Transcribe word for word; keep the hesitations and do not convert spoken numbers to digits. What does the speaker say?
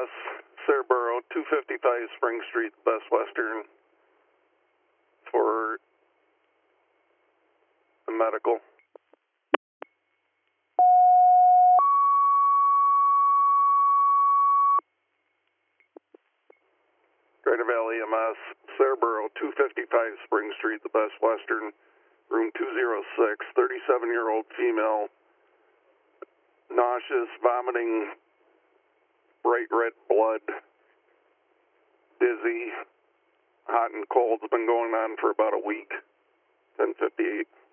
S, Cerbero, two fifty-five Spring Street, Best Western, for the medical. Greater Valley E M S, Cerbero, two fifty-five Spring Street, the Best Western, room two oh six, thirty-seven-year-old female, nauseous, vomiting, bright red blood, dizzy, hot and cold. It's been going on for about a week. ten fifty-eight.